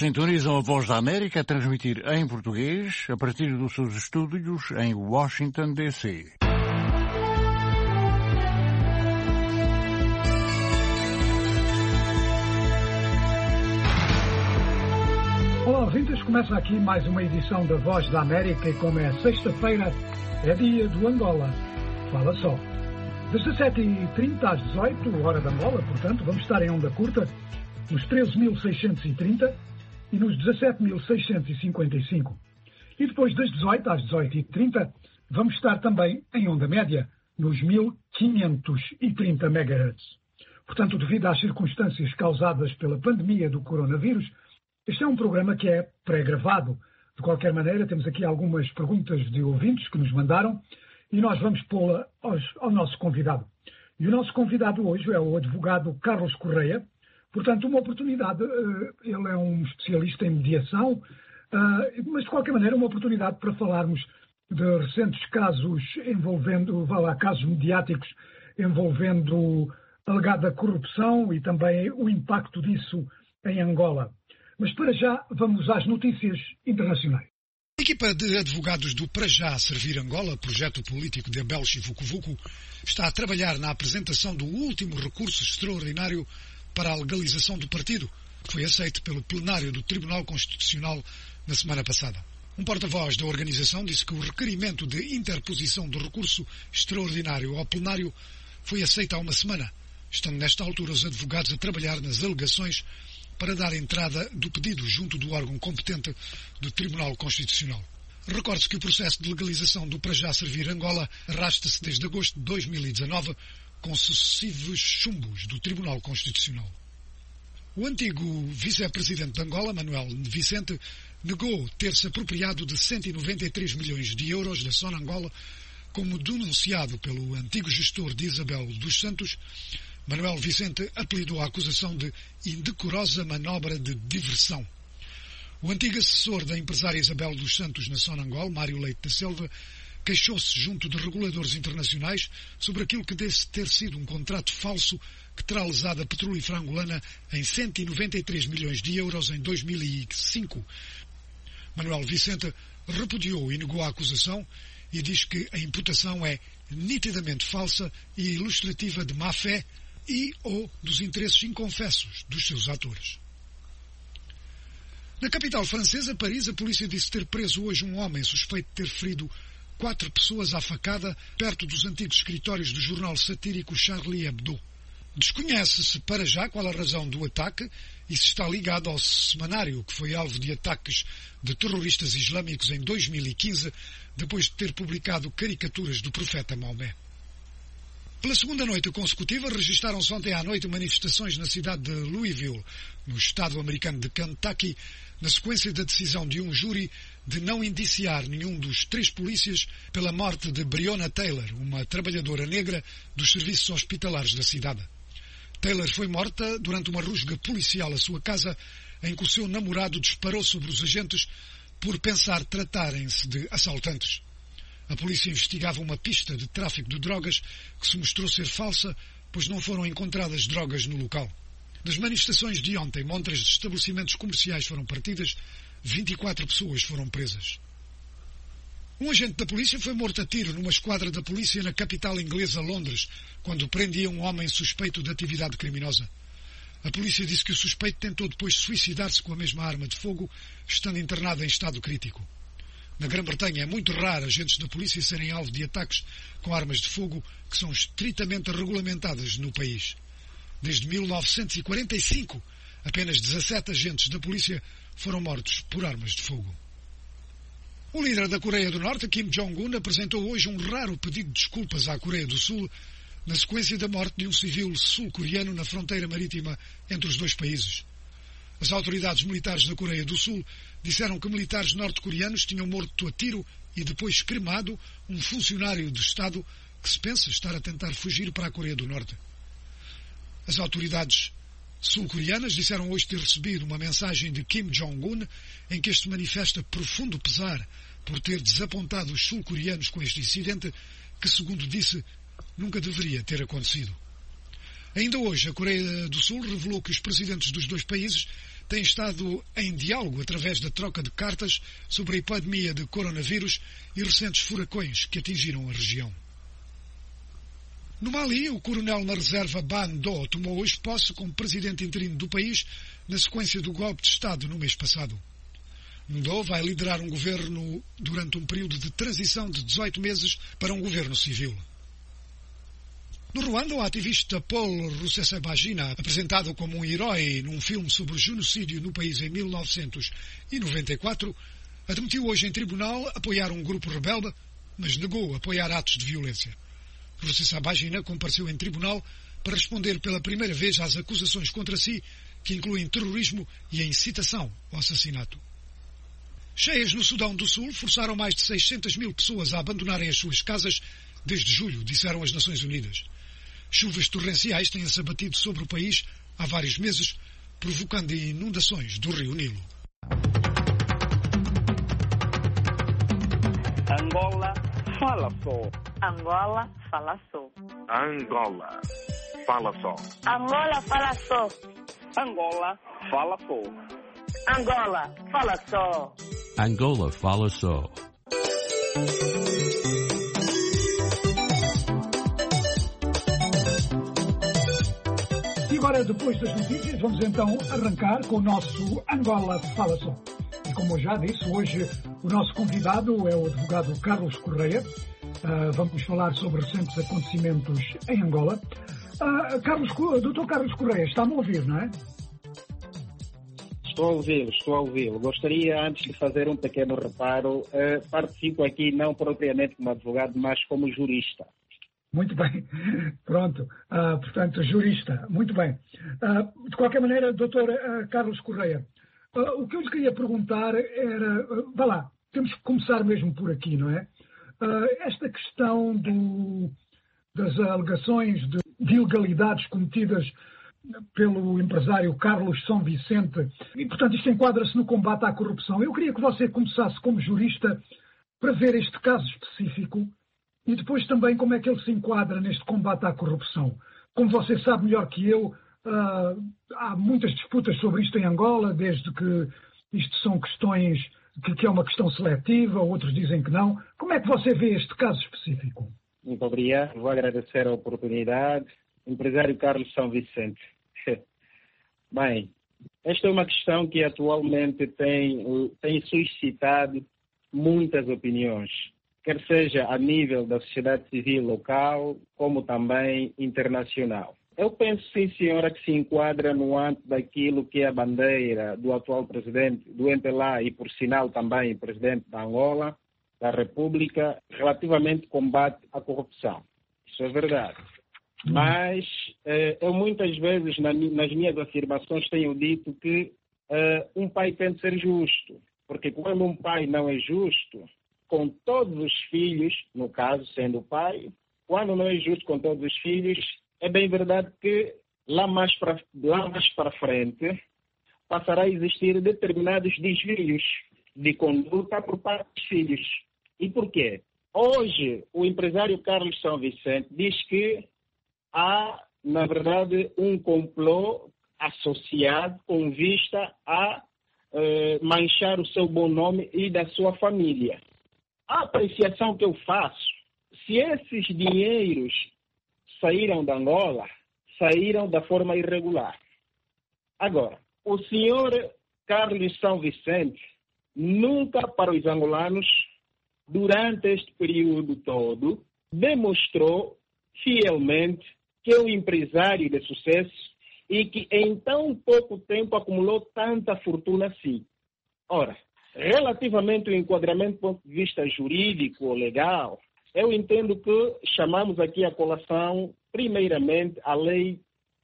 Sintonizam a Voz da América a transmitir em português a partir dos seus estúdios em Washington, D.C. Olá, ouvintes, começa aqui mais uma edição da Voz da América e como é sexta-feira, é dia do Angola. Fala só. Das 17h30 às 18h, hora da Angola, portanto, vamos estar em onda curta, nos 13.630 e nos 17.655. E depois das 18 às 18h30, vamos estar também em onda média, nos 1.530 MHz. Portanto, devido às circunstâncias causadas pela pandemia do coronavírus, este é um programa que é pré-gravado. De qualquer maneira, temos aqui algumas perguntas de ouvintes que nos mandaram e nós vamos pô-la ao nosso convidado. E o nosso convidado hoje é o advogado Carlos Correia. Portanto, uma oportunidade, ele é um especialista em mediação, mas de qualquer maneira uma oportunidade para falarmos de recentes casos envolvendo, casos mediáticos envolvendo alegada corrupção e também o impacto disso em Angola. Mas para já vamos às notícias internacionais. A equipa de advogados do Para Já Servir Angola, projeto político de Abel Chivucovuco, está a trabalhar na apresentação do último recurso extraordinário para a legalização do partido, que foi aceito pelo plenário do Tribunal Constitucional na semana passada. Um porta-voz da organização disse que o requerimento de interposição do recurso extraordinário ao plenário foi aceito há uma semana, estando nesta altura os advogados a trabalhar nas alegações para dar entrada do pedido junto do órgão competente do Tribunal Constitucional. Recorde-se que o processo de legalização do Para Já Servir Angola arrasta-se desde agosto de 2019, com sucessivos chumbos do Tribunal Constitucional. O antigo vice-presidente de Angola, Manuel Vicente, negou ter-se apropriado de 193 milhões de euros da Sonangol, como denunciado pelo antigo gestor de Isabel dos Santos. Manuel Vicente apelidou a acusação de indecorosa manobra de diversão. O antigo assessor da empresária Isabel dos Santos na Sonangol, Mário Leite da Silva, queixou-se junto de reguladores internacionais sobre aquilo que disse ter sido um contrato falso que terá lesado a petrolífera angolana em 193 milhões de euros em 2005. Manuel Vicente repudiou e negou a acusação e diz que a imputação é nitidamente falsa e ilustrativa de má-fé e ou dos interesses inconfessos dos seus atores. Na capital francesa, Paris, a polícia disse ter preso hoje um homem suspeito de ter ferido 4 pessoas à facada perto dos antigos escritórios do jornal satírico Charlie Hebdo. Desconhece-se para já qual a razão do ataque e se está ligado ao semanário que foi alvo de ataques de terroristas islâmicos em 2015, depois de ter publicado caricaturas do profeta Maomé. Pela segunda noite consecutiva, registaram-se ontem à noite manifestações na cidade de Louisville, no estado americano de Kentucky, na sequência da decisão de um júri de não indiciar nenhum dos 3 polícias pela morte de Breonna Taylor, uma trabalhadora negra dos serviços hospitalares da cidade. Taylor foi morta durante uma rusga policial à sua casa, em que o seu namorado disparou sobre os agentes por pensar tratarem-se de assaltantes. A polícia investigava uma pista de tráfico de drogas que se mostrou ser falsa, pois não foram encontradas drogas no local. Das manifestações de ontem, montas de estabelecimentos comerciais foram partidas, 24 pessoas foram presas. Um agente da polícia foi morto a tiro numa esquadra da polícia na capital inglesa, Londres, quando prendia um homem suspeito de atividade criminosa. A polícia disse que o suspeito tentou depois suicidar-se com a mesma arma de fogo, estando internado em estado crítico. Na Grã-Bretanha é muito raro agentes da polícia serem alvo de ataques com armas de fogo que são estritamente regulamentadas no país. Desde 1945, apenas 17 agentes da polícia foram mortos por armas de fogo. O líder da Coreia do Norte, Kim Jong-un, apresentou hoje um raro pedido de desculpas à Coreia do Sul na sequência da morte de um civil sul-coreano na fronteira marítima entre os dois países. As autoridades militares da Coreia do Sul disseram que militares norte-coreanos tinham morto a tiro e depois cremado um funcionário do Estado que se pensa estar a tentar fugir para a Coreia do Norte. As autoridades sul-coreanas disseram hoje ter recebido uma mensagem de Kim Jong-un em que este manifesta profundo pesar por ter desapontado os sul-coreanos com este incidente que, segundo disse, nunca deveria ter acontecido. Ainda hoje, a Coreia do Sul revelou que os presidentes dos dois países tem estado em diálogo através da troca de cartas sobre a epidemia de coronavírus e recentes furacões que atingiram a região. No Mali, o coronel na reserva Ban Do tomou hoje posse como presidente interino do país na sequência do golpe de Estado no mês passado. Ndo vai liderar um governo durante um período de transição de 18 meses para um governo civil. No Ruanda, o ativista Paul Rusesabagina, apresentado como um herói num filme sobre o genocídio no país em 1994, admitiu hoje em tribunal apoiar um grupo rebelde, mas negou apoiar atos de violência. Rusesabagina compareceu em tribunal para responder pela primeira vez às acusações contra si, que incluem terrorismo e a incitação ao assassinato. Cheias no Sudão do Sul forçaram mais de 600 mil pessoas a abandonarem as suas casas desde julho, disseram as Nações Unidas. Chuvas torrenciais têm-se abatido sobre o país há vários meses, provocando inundações do rio Nilo. Angola fala só. Angola fala só. Angola fala só. Angola fala só. Angola fala só. Angola fala só. Angola fala só. E agora, depois das notícias, vamos então arrancar com o nosso Angola Fala Só. E como eu já disse, hoje o nosso convidado é o advogado Carlos Correia. Vamos falar sobre recentes acontecimentos em Angola. Dr. Carlos Correia, está-me a ouvir, não é? Estou a ouvi-lo. Gostaria, antes de fazer um pequeno reparo, participo aqui não propriamente como advogado, mas como jurista. Muito bem. Pronto. Portanto, jurista. Muito bem. De qualquer maneira, Dr. Carlos Correia, o que eu lhe queria perguntar era... Vá lá, temos que começar mesmo por aqui, não é? Esta questão das alegações de ilegalidades cometidas pelo empresário Carlos São Vicente, e, portanto, isto enquadra-se no combate à corrupção. Eu queria que você começasse como jurista para ver este caso específico e depois também como é que ele se enquadra neste combate à corrupção. Como você sabe melhor que eu, há muitas disputas sobre isto em Angola, desde que isto são questões que é uma questão seletiva, outros dizem que não. Como é que você vê este caso específico? Muito obrigado. Vou agradecer a oportunidade. Empresário Carlos São Vicente. Bem, esta é uma questão que atualmente tem suscitado muitas opiniões, quer seja a nível da sociedade civil local, como também internacional. Eu penso, sim, senhora, que se enquadra no âmbito daquilo que é a bandeira do atual presidente do MPLA e, por sinal, também presidente da Angola, da República, relativamente ao combate à corrupção. Isso é verdade. Mas eu muitas vezes, nas minhas afirmações, tenho dito que um pai tem de ser justo. Porque quando um pai não é justo com todos os filhos, no caso sendo o pai, quando não é justo com todos os filhos, é bem verdade que lá mais para frente passará a existir determinados desvios de conduta por parte dos filhos. E por quê? Hoje, o empresário Carlos São Vicente diz que há, na verdade, um complô associado com vista a manchar o seu bom nome e da sua família. A apreciação que eu faço, se esses dinheiros saíram da Angola, saíram da forma irregular. Agora, o senhor Carlos São Vicente nunca para os angolanos, durante este período todo, demonstrou fielmente que é um empresário de sucesso e que em tão pouco tempo acumulou tanta fortuna assim. Ora, relativamente ao enquadramento do ponto de vista jurídico ou legal, eu entendo que chamamos aqui a colação, primeiramente, a Lei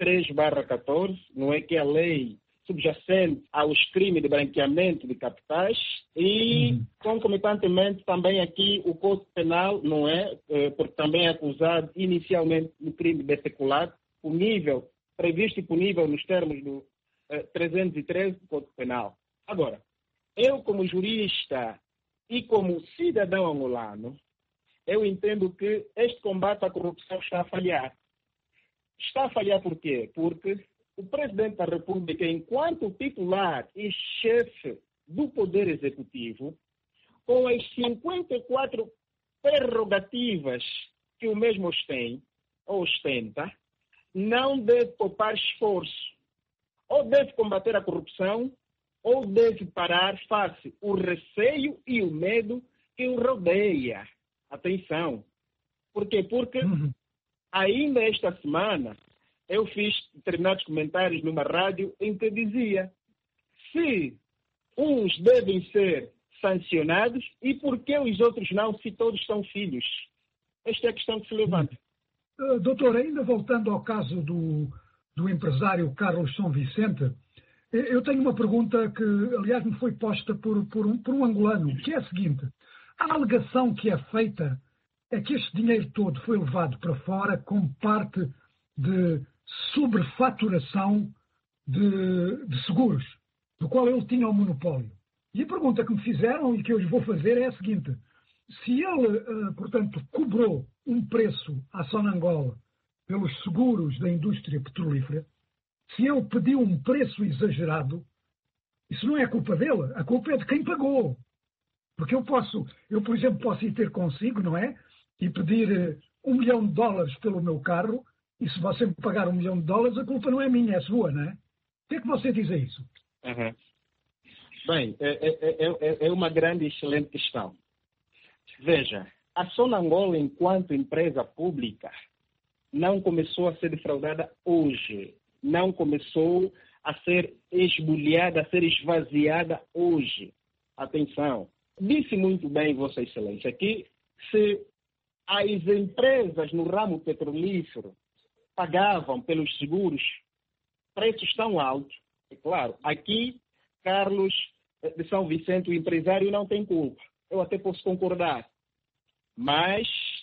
3/14, não é que é a lei subjacente aos crimes de branqueamento de capitais e, concomitantemente, também aqui o Código Penal, não é? Porque também é acusado inicialmente no crime de peculado, previsto e punível nos termos do 313 do Código Penal. Agora, eu como jurista e como cidadão angolano, eu entendo que este combate à corrupção está a falhar. Está a falhar por quê? Porque o Presidente da República, enquanto titular e chefe do Poder Executivo, com as 54 prerrogativas que o mesmo ostenta, não deve poupar esforço. Ou deve combater a corrupção, ou deve parar face o receio e o medo que o rodeia. Atenção. Por quê? Porque ainda esta semana eu fiz determinados comentários numa rádio em que dizia se uns devem ser sancionados e por que os outros não, se todos são filhos. Esta é a questão que se levanta. Doutor, ainda voltando ao caso do empresário Carlos São Vicente, eu tenho uma pergunta que, aliás, me foi posta por um angolano, que é a seguinte. A alegação que é feita é que este dinheiro todo foi levado para fora como parte de sobrefaturação de seguros, do qual ele tinha o monopólio. E a pergunta que me fizeram e que eu lhes vou fazer é a seguinte. Se ele, portanto, cobrou um preço à Sonangol pelos seguros da indústria petrolífera, se ele pediu um preço exagerado, isso não é culpa dele, a culpa é de quem pagou. Porque eu, por exemplo, posso ir ter consigo, não é? E pedir $1 milhão pelo meu carro, e se você me pagar $1 milhão, a culpa não é minha, é sua, não é? O que é que você diz a isso? Uhum. Bem, é uma grande e excelente questão. Veja, a Sonangol, enquanto empresa pública, não começou a ser defraudada hoje. Não começou a ser esbulhada, a ser esvaziada hoje. Atenção. Disse muito bem, Vossa Excelência, que se as empresas no ramo petrolífero pagavam pelos seguros preços tão altos, é claro, aqui Carlos de São Vicente, o empresário, não tem culpa. Eu até posso concordar. Mas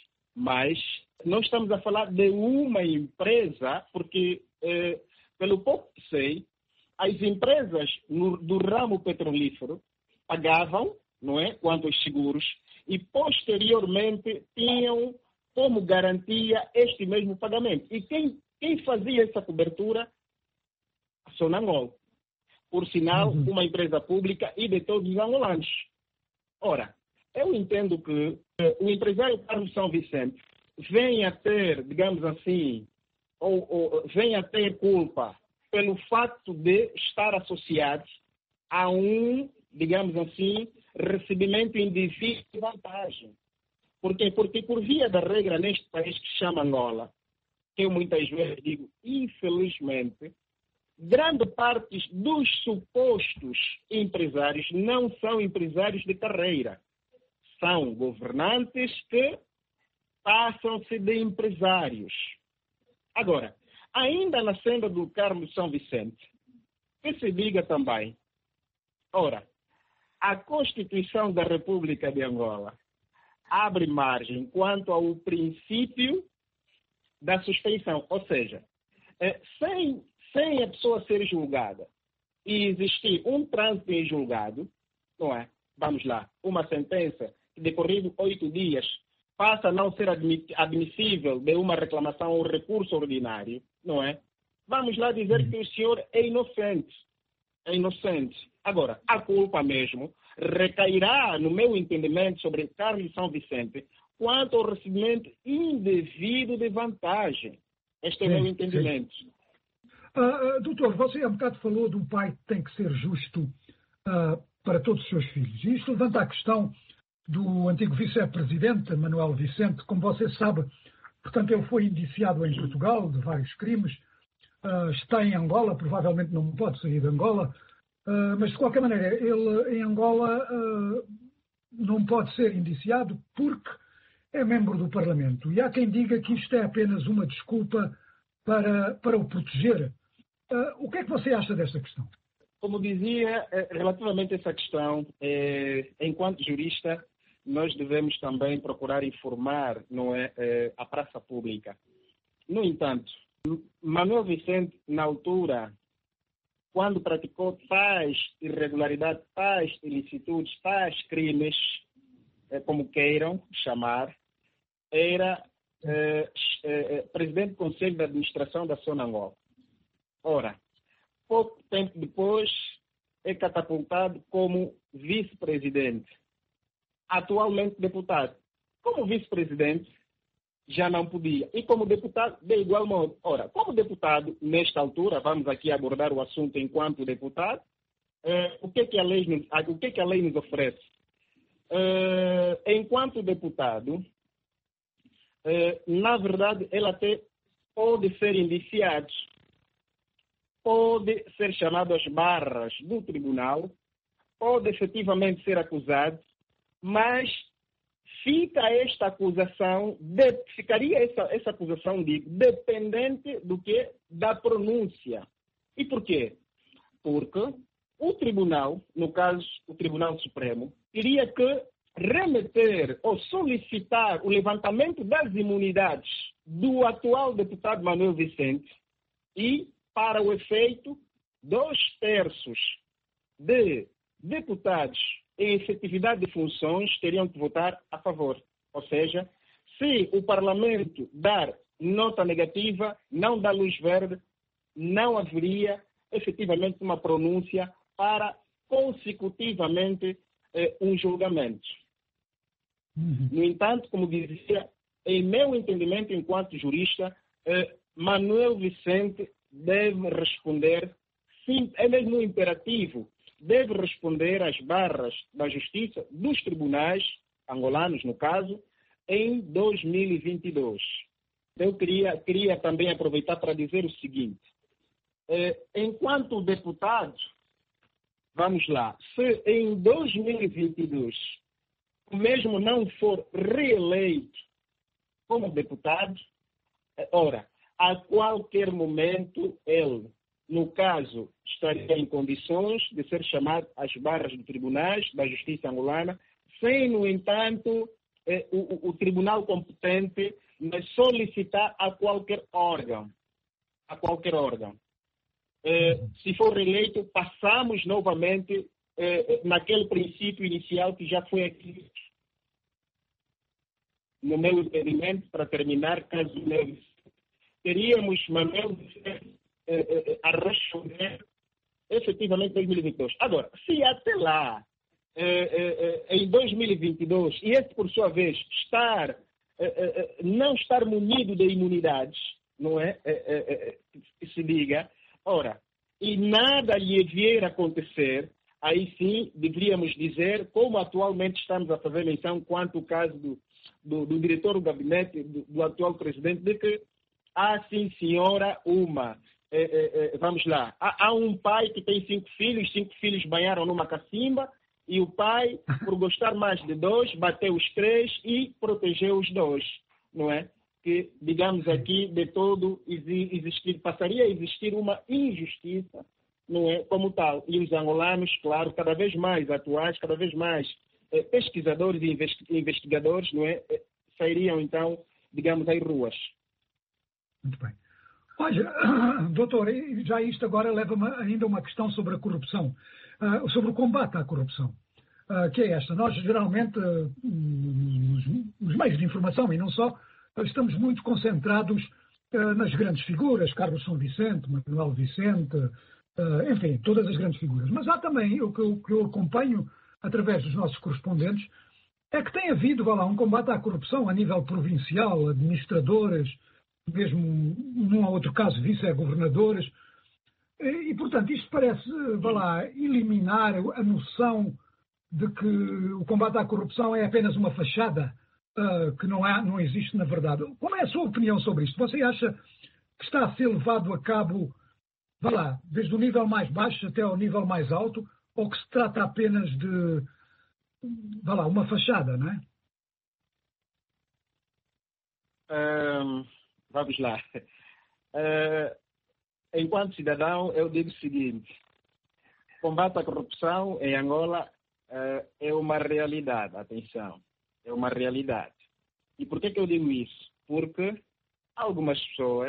nós estamos a falar de uma empresa, porque, pelo pouco que sei, as empresas do ramo petrolífero pagavam, não é, quanto aos seguros, e posteriormente tinham como garantia este mesmo pagamento. E quem fazia essa cobertura? A Sonangol. Por sinal, uma empresa pública e de todos os angolanos. Ora, eu entendo que o empresário Carlos São Vicente venha a ter, digamos assim, ou venha a ter culpa pelo fato de estar associado a um, digamos assim, recebimento indevido de vantagem. Por quê? Porque por via da regra neste país que se chama Angola, que eu muitas vezes digo, infelizmente, grande parte dos supostos empresários não são empresários de carreira. São governantes que passam-se de empresários. Agora, ainda na senda do Carlos São Vicente, que se diga também, ora, a Constituição da República de Angola abre margem quanto ao princípio da suspeição, ou seja, sem a pessoa ser julgada e existir um trânsito em julgado, não é? Vamos lá, uma sentença que decorrido 8 dias passa a não ser admissível de uma reclamação ou recurso ordinário, não é? Vamos lá dizer que o senhor é inocente. É inocente. Agora, a culpa mesmo recairá, no meu entendimento, sobre Carlos São Vicente quanto ao recebimento indevido de vantagem. Este é o meu entendimento. Doutor, você há um bocado falou de um pai que tem que ser justo para todos os seus filhos. E isto levanta a questão do antigo vice-presidente, Manuel Vicente. Como você sabe, portanto, ele foi indiciado em Portugal de vários crimes. Está em Angola, provavelmente não pode sair de Angola. Mas, de qualquer maneira, ele em Angola não pode ser indiciado porque é membro do Parlamento. E há quem diga que isto é apenas uma desculpa para o proteger. O que é que você acha desta questão? Como dizia, relativamente a essa questão, enquanto jurista, nós devemos também procurar informar, não é, a praça pública. No entanto, Manuel Vicente, na altura, quando praticou tais irregularidades, tais ilicitudes, tais crimes, como queiram chamar, era presidente do Conselho de Administração da Sonangol. Ora, pouco tempo depois, é catapultado como vice-presidente. Atualmente deputado. Como vice-presidente, já não podia. E como deputado, de igual modo. Ora, como deputado, nesta altura, vamos aqui abordar o assunto enquanto deputado, o que é que a lei nos oferece? Enquanto deputado, na verdade, ele até pode ser indiciado, pode ser chamado às barras do tribunal, pode efetivamente ser acusado, mas ficaria essa acusação dependente do que? Da pronúncia. E por quê? Porque o tribunal, no caso o Tribunal Supremo, teria que remeter ou solicitar o levantamento das imunidades do atual deputado Manuel Vicente e, para o efeito, 2/3 de deputados em efetividade de funções teriam que votar a favor. Ou seja, se o Parlamento dar nota negativa, não dá luz verde, não haveria efetivamente uma pronúncia para consecutivamente um julgamento. No entanto, como dizia, em meu entendimento enquanto jurista, Manuel Vicente deve responder, sim, é mesmo um imperativo, deve responder às barras da justiça dos tribunais angolanos, no caso, em 2022. Eu queria também aproveitar para dizer o seguinte. Enquanto deputado, vamos lá, se em 2022 o mesmo não for reeleito como deputado, ora, a qualquer momento ele, no caso, estaria em condições de ser chamado às barras de tribunais da justiça angolana, sem, no entanto, o tribunal competente solicitar a qualquer órgão. Se for reeleito, passamos novamente naquele princípio inicial que já foi aqui, no meu entendimento, para terminar, caso teríamos Manuel a responder efetivamente em 2022. Agora, se até lá, em 2022, e esse por sua vez não estar munido de imunidades, não é? Que se diga, ora, e nada lhe vier a acontecer, aí sim deveríamos dizer, como atualmente estamos a fazer menção quanto ao caso do diretor do gabinete do atual presidente, de que há sim, senhora, vamos lá, há um pai que tem 5 filhos banharam numa cacimba, e o pai, por gostar mais de 2, bateu os 3 e protegeu os 2, não é? Que, digamos aqui, de todo, passaria a existir uma injustiça, não é? Como tal. E os angolanos, claro, cada vez mais atuais, cada vez mais pesquisadores e investigadores, não é? Sairiam, então, digamos, às ruas. Muito bem. Olha, doutor, já isto agora leva-me ainda a uma questão sobre a corrupção, sobre o combate à corrupção, que é esta. Nós, geralmente, nos meios de informação, e não só, estamos muito concentrados nas grandes figuras, Carlos São Vicente, Manuel Vicente, enfim, todas as grandes figuras. Mas há também, o que eu acompanho através dos nossos correspondentes, é que tem havido, um combate à corrupção a nível provincial, administradores, mesmo num ou outro caso vice-governadores, e portanto isto parece, eliminar a noção de que o combate à corrupção é apenas uma fachada, que não existe na verdade. Qual é a sua opinião sobre isto? Você acha que está a ser levado a cabo, desde o nível mais baixo até ao nível mais alto, ou que se trata apenas de, uma fachada, não é? Vamos lá. Enquanto cidadão, eu digo o seguinte: combate à corrupção em Angola é uma realidade, atenção, é uma realidade. E por que eu digo isso? Porque algumas pessoas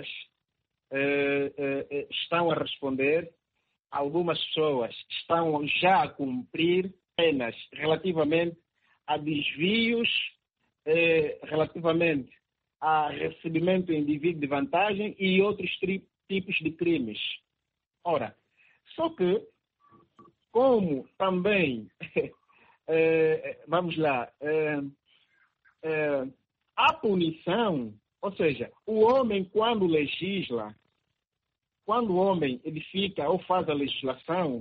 estão a responder, algumas pessoas estão já a cumprir penas relativamente a desvios, relativamente a recebimento indevido de vantagem e outros tipos de crimes. Ora, Só que, como também, vamos lá, a punição, ou seja, o homem quando legisla, quando o homem edifica ou faz a legislação,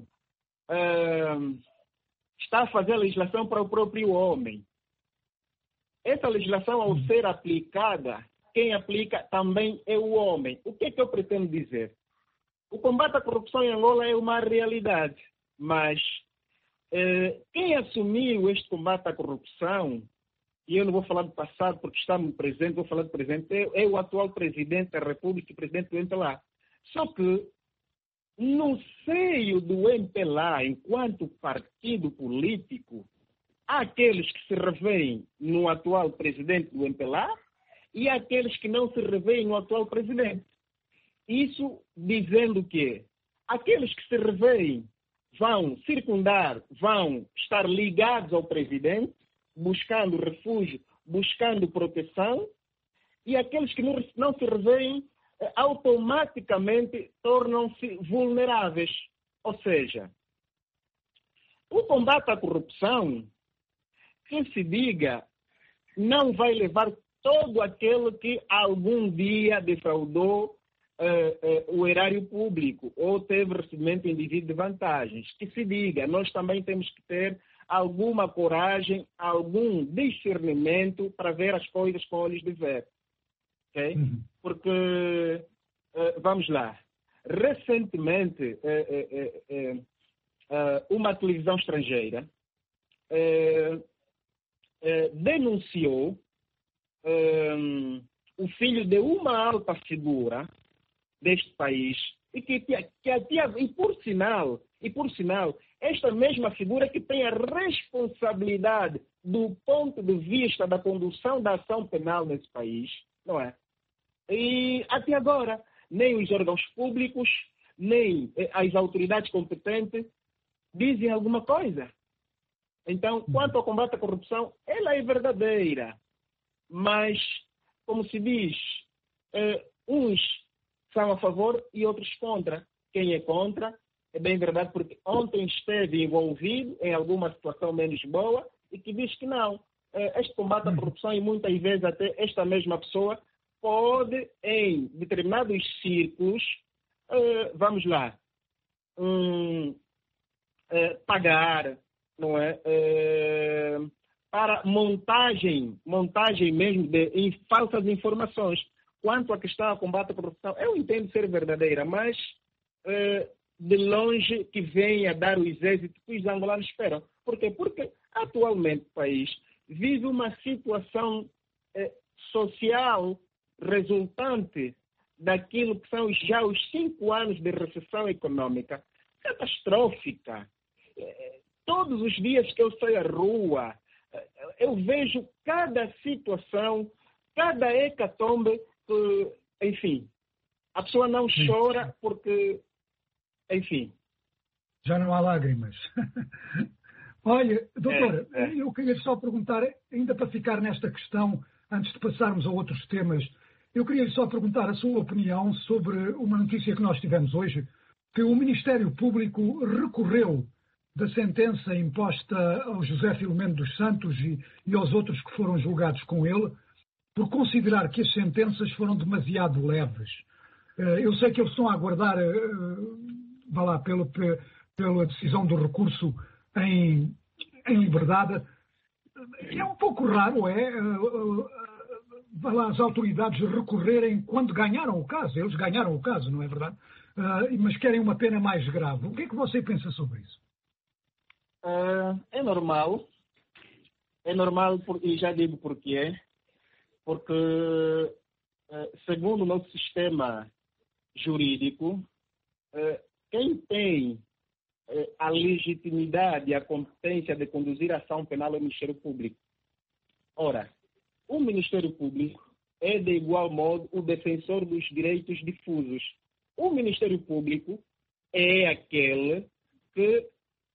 está a fazer a legislação para o próprio homem. Essa legislação, ao ser aplicada, quem aplica também é o homem. O que é que eu pretendo dizer? O combate à corrupção em Angola é uma realidade, mas quem assumiu este combate à corrupção, e eu não vou falar do passado porque está no presente, vou falar do presente, é o atual presidente da República e presidente do MPLA. Só que, no seio do MPLA, enquanto partido político, há aqueles que se revêem no atual presidente do MPLA e há aqueles que não se revêem no atual presidente. Isso dizendo que aqueles que se revêem vão circundar, vão estar ligados ao presidente, buscando refúgio, buscando proteção, e aqueles que não se revêem automaticamente tornam-se vulneráveis. Ou seja, o combate à corrupção, que se diga, não vai levar todo aquele que algum dia defraudou o erário público ou teve recebimento indevido de vantagens. Que se diga, nós também temos que ter alguma coragem, algum discernimento para ver as coisas com olhos de ver. Okay? Porque, vamos lá, recentemente, uma televisão estrangeira denunciou o filho de uma alta figura deste país e por sinal, esta mesma figura que tem a responsabilidade do ponto de vista da condução da ação penal nesse país, não é? E até agora, nem os órgãos públicos, nem as autoridades competentes dizem alguma coisa. Então, quanto ao combate à corrupção, ela é verdadeira. Mas, como se diz, uns são a favor e outros contra. Quem é contra, é bem verdade, porque ontem esteve envolvido em alguma situação menos boa e que diz que não. Este combate à corrupção, e muitas vezes até esta mesma pessoa, pode, em determinados círculos, vamos lá, pagar, não é? Para montagem mesmo em falsas informações. Quanto à questão do combate à corrupção, eu entendo ser verdadeira, mas de longe que venha dar o êxito que os angolanos esperam. Por quê? Porque atualmente o país vive uma situação social resultante daquilo que são já os 5 anos de recessão econômica catastrófica. Todos os dias que eu saio à rua, eu vejo cada situação, cada hecatombe, enfim, a pessoa não chora porque, enfim. Já não há lágrimas. Olha, doutora, eu queria só perguntar, ainda para ficar nesta questão, antes de passarmos a outros temas, eu queria só perguntar a sua opinião sobre uma notícia que nós tivemos hoje, que o Ministério Público recorreu da sentença imposta ao José Filomeno dos Santos e aos outros que foram julgados com ele, por considerar que as sentenças foram demasiado leves. Eu sei que eles estão a aguardar pela decisão do recurso em liberdade. É um pouco raro, as autoridades recorrerem quando ganharam o caso. Eles ganharam o caso, não é verdade? Mas querem uma pena mais grave. O que é que você pensa sobre isso? É normal, e já digo porquê. Porque, segundo o nosso sistema jurídico, quem tem a legitimidade e a competência de conduzir a ação penal é o Ministério Público. Ora, o Ministério Público é, de igual modo, o defensor dos direitos difusos. O Ministério Público é aquele que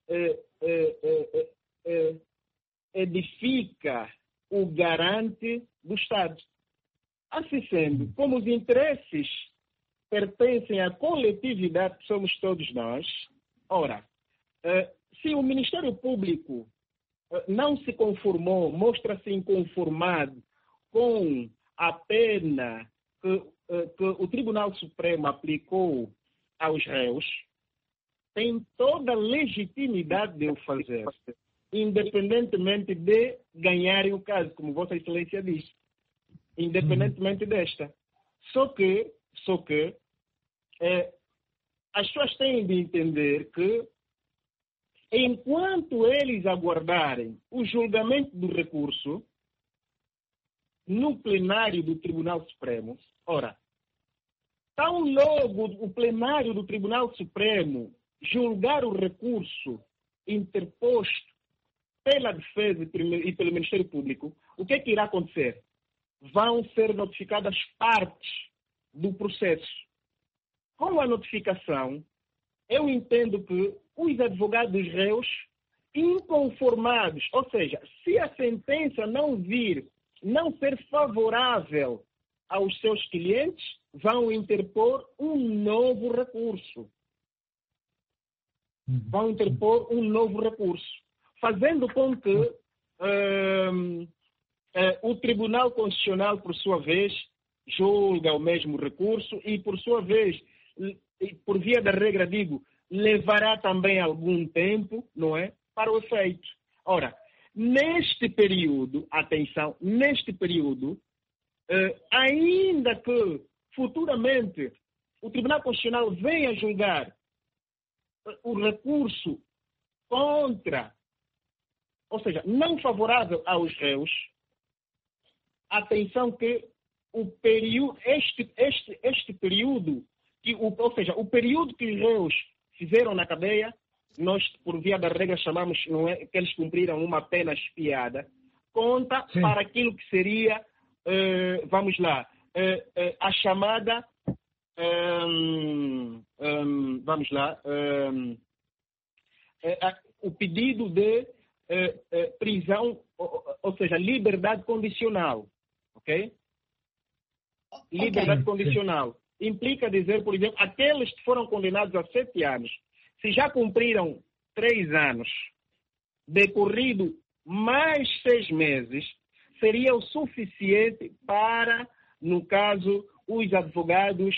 edifica o garante do Estado. Assim sendo, como os interesses pertencem à coletividade que somos todos nós, Ora, se o Ministério Público não se conformou, mostra-se inconformado com a pena que o Tribunal Supremo aplicou aos réus, tem toda a legitimidade de o fazer, independentemente de ganharem o caso, como Vossa Excelência disse, independentemente desta. Só que as pessoas têm de entender que, enquanto eles aguardarem o julgamento do recurso no plenário do Tribunal Supremo, ora, tão logo o plenário do Tribunal Supremo julgar o recurso interposto pela defesa e pelo Ministério Público, o que é que irá acontecer? Vão ser notificadas partes do processo. Com a notificação, eu entendo que os advogados réus inconformados, ou seja, se a sentença não ser favorável aos seus clientes, vão interpor um novo recurso. Fazendo com que o Tribunal Constitucional, por sua vez, julga o mesmo recurso e, por sua vez, por via da regra, levará também algum tempo, não é, para o efeito. Ora, neste período, atenção, ainda que futuramente o Tribunal Constitucional venha julgar o recurso contra, ou seja, não favorável aos réus, atenção que o período, este período, ou seja, o período que os réus fizeram na cadeia, nós, por via da regra, chamamos, não é, que eles cumpriram uma pena expiada, conta Sim. para aquilo que seria, a chamada, o pedido de prisão, ou seja, liberdade condicional, ok? Liberdade condicional. Implica dizer, por exemplo, aqueles que foram condenados a 7 anos, se já cumpriram 3 anos, decorrido mais 6 meses, seria o suficiente para, no caso, os advogados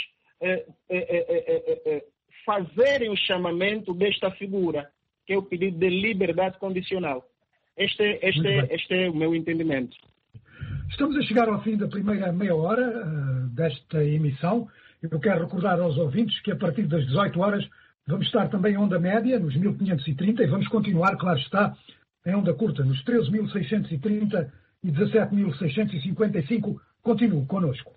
fazerem o chamamento desta figura, que é o pedido de liberdade condicional. Este é o meu entendimento. Estamos a chegar ao fim da primeira meia hora desta emissão. Eu quero recordar aos ouvintes que a partir das 18 horas vamos estar também em onda média, nos 1530, e vamos continuar, claro está, em onda curta, nos 13.630 e 17.655. Continue connosco.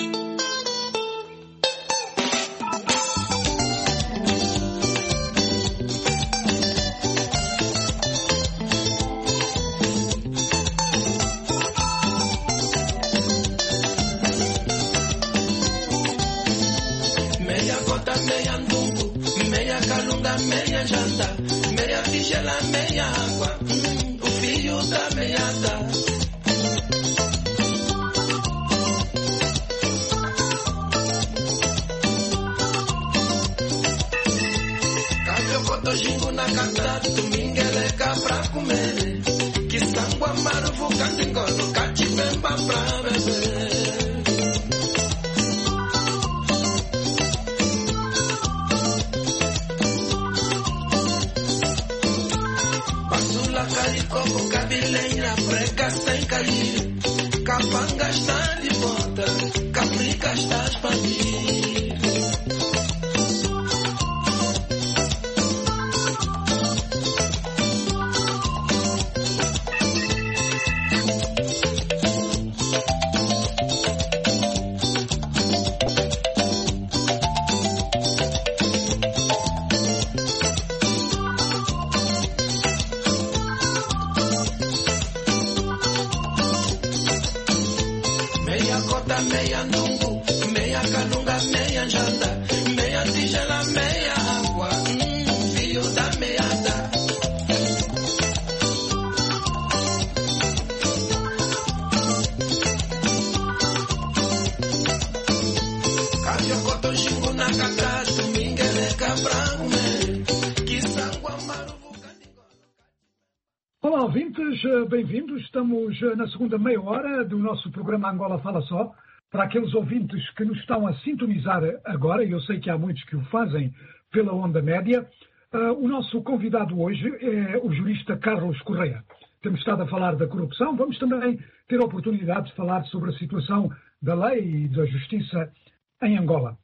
Meia janta, meia tigela, meia água, o filho da meiada. Café cotojingo na canta, domingueleca pra comer, que sangue amaro, vulcandingolo, cachibemba pra beber. Como cabilenha preca sem cair, capanga está de volta, caprica está a expandir. Meia nungu, meia calunga, meia janda, meia tigela, meia água, filho da meiada. Café cotojingo na cacá, domingueleca pra comer, que Olá, ouvintes, bem-vindos. Estamos na segunda meia hora do nosso programa Angola Fala Só. Para aqueles ouvintes que nos estão a sintonizar agora, e eu sei que há muitos que o fazem pela onda média, o nosso convidado hoje é o jurista Carlos Correia. Temos estado a falar da corrupção, vamos também ter a oportunidade de falar sobre a situação da lei e da justiça em Angola.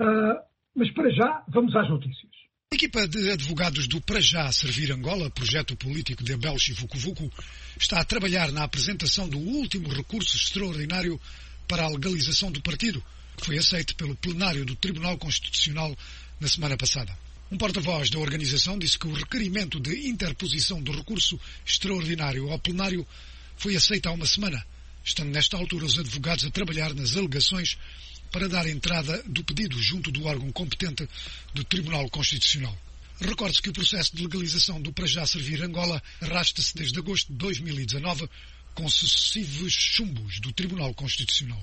Mas para já, vamos às notícias. A equipa de advogados do Para Já Servir Angola, projeto político de Abel Chivucovuco, está a trabalhar na apresentação do último recurso extraordinário para a legalização do partido, que foi aceito pelo plenário do Tribunal Constitucional na semana passada. Um porta-voz da organização disse que o requerimento de interposição do recurso extraordinário ao plenário foi aceito há uma semana, estando nesta altura os advogados a trabalhar nas alegações para dar entrada do pedido junto do órgão competente do Tribunal Constitucional. Recorde-se que o processo de legalização do Para Já Servir Angola arrasta-se desde agosto de 2019, com sucessivos chumbos do Tribunal Constitucional.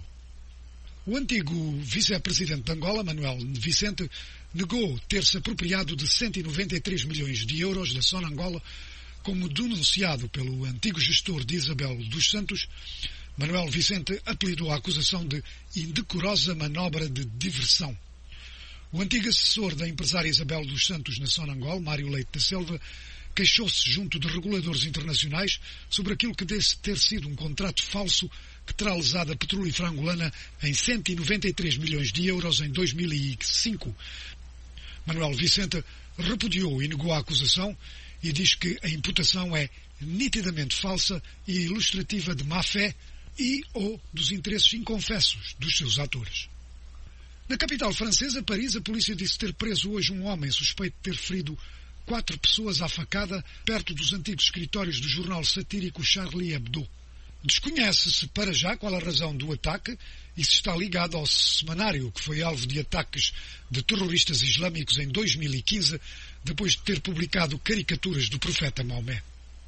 O antigo vice-presidente de Angola, Manuel Vicente, negou ter-se apropriado de 193 milhões de euros da Sonangol, como denunciado pelo antigo gestor de Isabel dos Santos. Manuel Vicente apelidou a acusação de indecorosa manobra de diversão. O antigo assessor da empresária Isabel dos Santos na Sonangol, Mário Leite da Silva, queixou-se junto de reguladores internacionais sobre aquilo que disse ter sido um contrato falso que terá lesado a petrolífera angolana em 193 milhões de euros em 2005. Manuel Vicente repudiou e negou a acusação e diz que a imputação é nitidamente falsa e ilustrativa de má-fé e ou dos interesses inconfessos dos seus atores. Na capital francesa, Paris, a polícia disse ter preso hoje um homem suspeito de ter ferido 4 pessoas à facada perto dos antigos escritórios do jornal satírico Charlie Hebdo. Desconhece-se para já qual a razão do ataque e se está ligado ao semanário que foi alvo de ataques de terroristas islâmicos em 2015, depois de ter publicado caricaturas do profeta Maomé.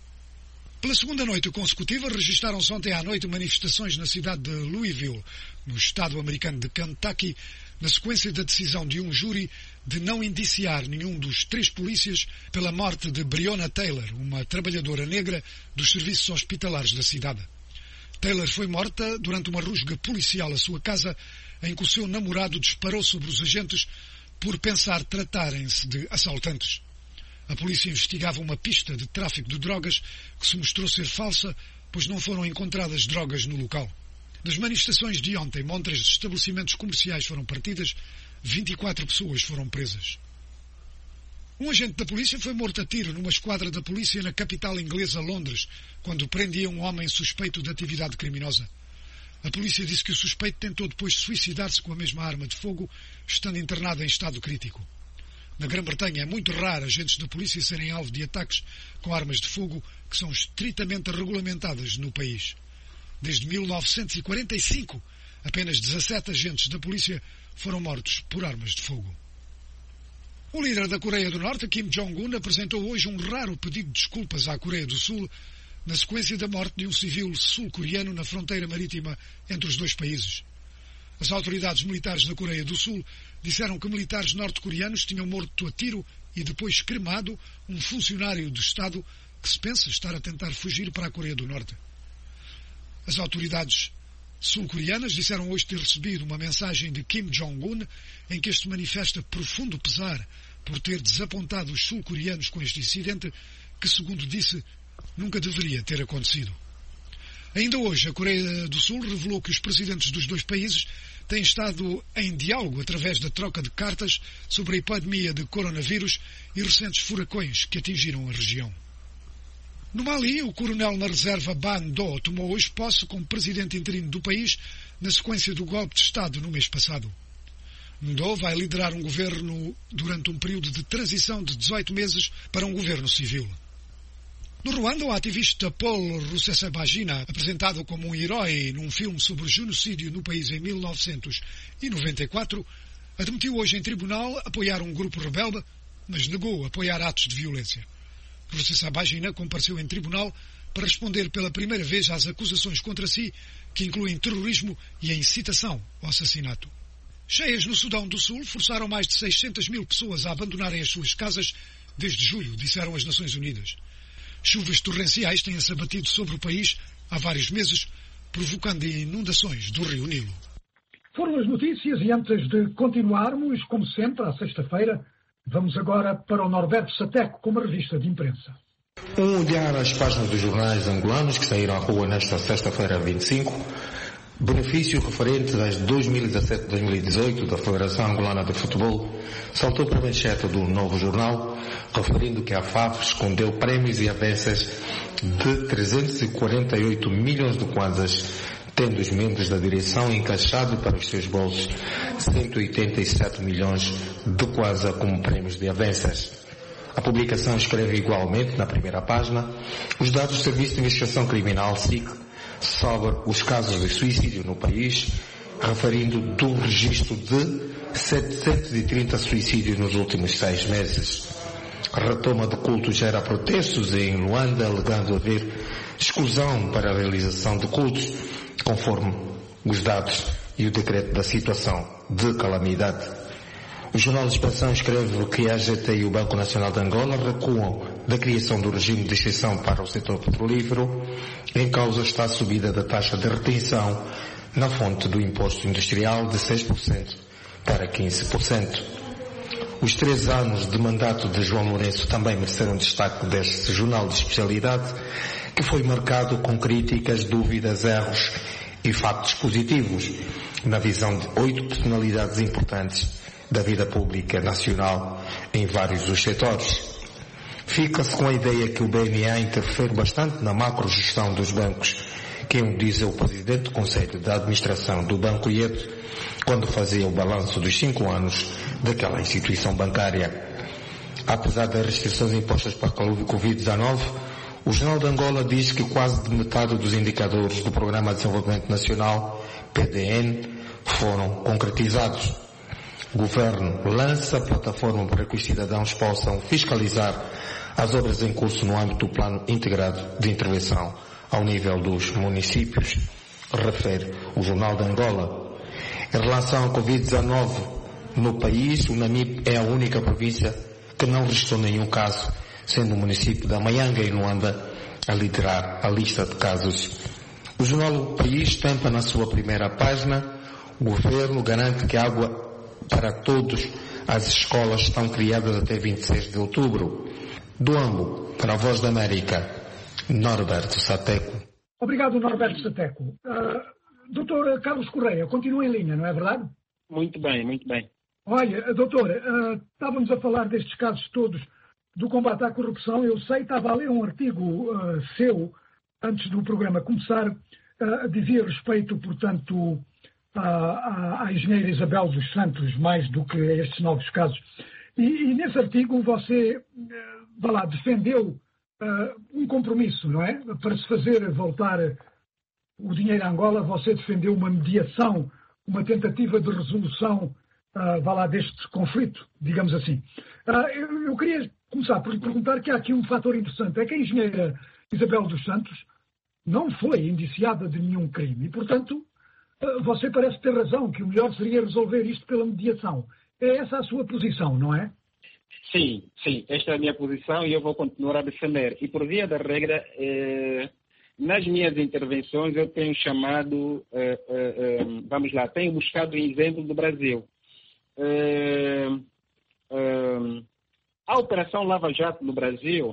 Pela segunda noite consecutiva, registaram-se ontem à noite manifestações na cidade de Louisville, no estado americano de Kentucky, na sequência da decisão de um júri de não indiciar nenhum dos 3 polícias pela morte de Breonna Taylor, uma trabalhadora negra dos serviços hospitalares da cidade. Taylor foi morta durante uma rusga policial à sua casa, em que o seu namorado disparou sobre os agentes por pensar tratarem-se de assaltantes. A polícia investigava uma pista de tráfico de drogas que se mostrou ser falsa, pois não foram encontradas drogas no local. Nas manifestações de ontem, montras de estabelecimentos comerciais foram partidas, 24 pessoas foram presas. Um agente da polícia foi morto a tiro numa esquadra da polícia na capital inglesa, Londres, quando prendia um homem suspeito de atividade criminosa. A polícia disse que o suspeito tentou depois suicidar-se com a mesma arma de fogo, estando internado em estado crítico. Na Grã-Bretanha é muito raro agentes da polícia serem alvo de ataques com armas de fogo que são estritamente regulamentadas no país. Desde 1945, apenas 17 agentes da polícia foram mortos por armas de fogo. O líder da Coreia do Norte, Kim Jong-un, apresentou hoje um raro pedido de desculpas à Coreia do Sul na sequência da morte de um civil sul-coreano na fronteira marítima entre os dois países. As autoridades militares da Coreia do Sul disseram que militares norte-coreanos tinham morto a tiro e depois cremado um funcionário do Estado que se pensa estar a tentar fugir para a Coreia do Norte. As autoridades sul-coreanas disseram hoje ter recebido uma mensagem de Kim Jong-un em que este manifesta profundo pesar por ter desapontado os sul-coreanos com este incidente que, segundo disse, nunca deveria ter acontecido. Ainda hoje, a Coreia do Sul revelou que os presidentes dos dois países têm estado em diálogo através da troca de cartas sobre a epidemia de coronavírus e recentes furacões que atingiram a região. No Mali, o coronel na reserva Ban Do tomou hoje posse como presidente interino do país na sequência do golpe de Estado no mês passado. Ndo vai liderar um governo durante um período de transição de 18 meses para um governo civil. No Ruanda, o ativista Paul Rusesabagina, apresentado como um herói num filme sobre o genocídio no país em 1994, admitiu hoje em tribunal apoiar um grupo rebelde, mas negou apoiar atos de violência. Rusesabagina compareceu em tribunal para responder pela primeira vez às acusações contra si, que incluem terrorismo e a incitação ao assassinato. Cheias no Sudão do Sul forçaram mais de 600 mil pessoas a abandonarem as suas casas desde julho, disseram as Nações Unidas. Chuvas torrenciais têm-se abatido sobre o país há vários meses, provocando inundações do rio Nilo. Foram as notícias e antes de continuarmos, como sempre, à sexta-feira, vamos agora para o Norberto Sateco com uma revista de imprensa. Um olhar às páginas dos jornais angolanos que saíram à rua nesta sexta-feira 25. Benefício referente às 2017-2018 da Federação Angolana de Futebol saltou para a manchete do Novo Jornal, referindo que a FAF escondeu prémios e avanças de 348 milhões de kwanzas, tendo os membros da direção encaixado para os seus bolsos 187 milhões de kwanza como prémios de avanças. A publicação escreve igualmente, na primeira página, os dados do Serviço de Investigação Criminal, SIC, sobre os casos de suicídio no país, referindo do registro de 730 suicídios nos últimos 6 meses. A retoma de culto gera protestos em Luanda, alegando haver exclusão para a realização de cultos, conforme os dados e o decreto da situação de calamidade. O Jornal de Expansão escreve que a AGT e o Banco Nacional de Angola recuam da criação do regime de exceção para o setor petrolífero. Em causa está a subida da taxa de retenção na fonte do imposto industrial de 6% para 15%. Os 3 anos de mandato de João Lourenço também mereceram destaque deste jornal de especialidade, que foi marcado com críticas, dúvidas, erros e factos positivos, na visão de 8 personalidades importantes da vida pública nacional em vários dos setores. Fica-se com a ideia que o BNA interfere bastante na macrogestão dos bancos, que diz o presidente do Conselho de Administração do Banco IED, quando fazia o balanço dos 5 anos daquela instituição bancária. Apesar das restrições impostas para a Covid-19, o Jornal de Angola diz que quase de metade dos indicadores do Programa de Desenvolvimento Nacional, PDN, foram concretizados. O Governo lança a plataforma para que os cidadãos possam fiscalizar as obras em curso no âmbito do Plano Integrado de Intervenção ao nível dos municípios, refere o Jornal de Angola. Em relação à Covid-19 no país, o Namibe é a única província que não registrou nenhum caso, sendo o município da Maianga e Luanda a liderar a lista de casos. O jornal O País estampa na sua primeira página: o governo garante que a água para todos as escolas estão criadas até 26 de outubro. Do Ambo, para a Voz da América, Norberto Sateco. Obrigado, Norberto Sateco. Doutor Carlos Correia, continua em linha, não é verdade? Muito bem, muito bem. Olha, doutor, estávamos a falar destes casos todos do combate à corrupção. Eu sei, estava a ler um artigo seu, antes do programa começar, dizia respeito, portanto, à engenheira Isabel dos Santos, mais do que a estes novos casos. E nesse artigo você, defendeu um compromisso, não é? Para se fazer voltar o dinheiro a Angola, você defendeu uma mediação, uma tentativa de resolução, deste conflito, digamos assim. Eu queria começar por lhe perguntar que há aqui um fator interessante, é que a engenheira Isabel dos Santos não foi indiciada de nenhum crime e, portanto, você parece ter razão, que o melhor seria resolver isto pela mediação. É essa a sua posição, não é? Sim, esta é a minha posição e eu vou continuar a defender. E por via da regra, nas minhas intervenções eu tenho chamado, tenho buscado o exemplo do Brasil. A Operação Lava Jato no Brasil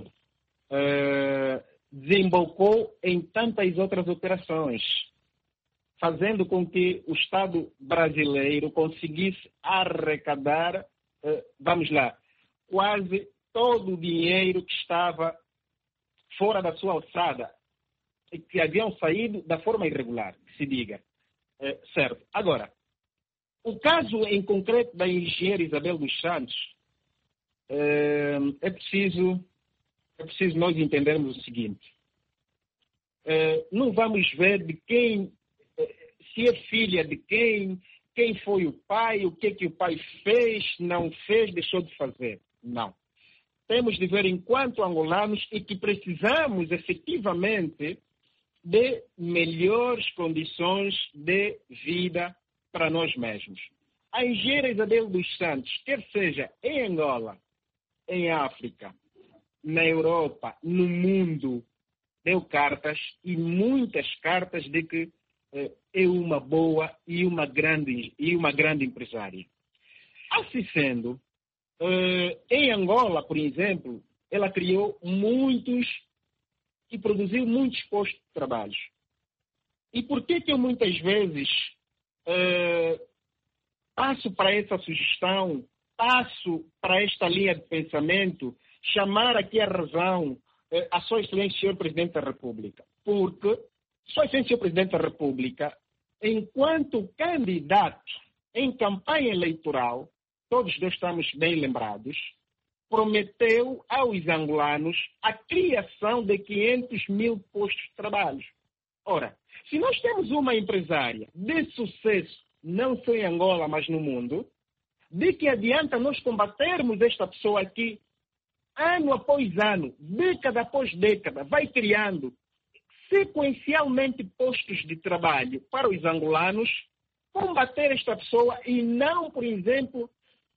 desembocou em tantas outras operações, fazendo com que o Estado brasileiro conseguisse arrecadar, quase todo o dinheiro que estava fora da sua alçada, e que haviam saído da forma irregular, que se diga. Certo. Agora, o caso em concreto da engenheira Isabel dos Santos, é preciso nós entendermos o seguinte. Não vamos ver de quem, se é filha de quem foi o pai, o que o pai fez, não fez, deixou de fazer. Não. Temos de ver enquanto angolanos e que precisamos efetivamente de melhores condições de vida para nós mesmos. A engenheira Isabel dos Santos, quer seja em Angola, em África, na Europa, no mundo, deu cartas, e muitas cartas, de que é uma boa e uma grande empresária. Assim sendo, em Angola, por exemplo, ela criou muitos e produziu muitos postos de trabalho. E por que eu muitas vezes passo para essa sugestão, passo para esta linha de pensamento, chamar aqui a razão a Sua Excelência Senhor Presidente da República? Porque Sua Excelência Senhor Presidente da República, enquanto candidato em campanha eleitoral, todos nós estamos bem lembrados, prometeu aos angolanos a criação de 500 mil postos de trabalho. Ora, se nós temos uma empresária de sucesso, não só em Angola, mas no mundo, de que adianta nós combatermos esta pessoa aqui, ano após ano, década após década, vai criando sequencialmente postos de trabalho para os angolanos, combater esta pessoa e não, por exemplo,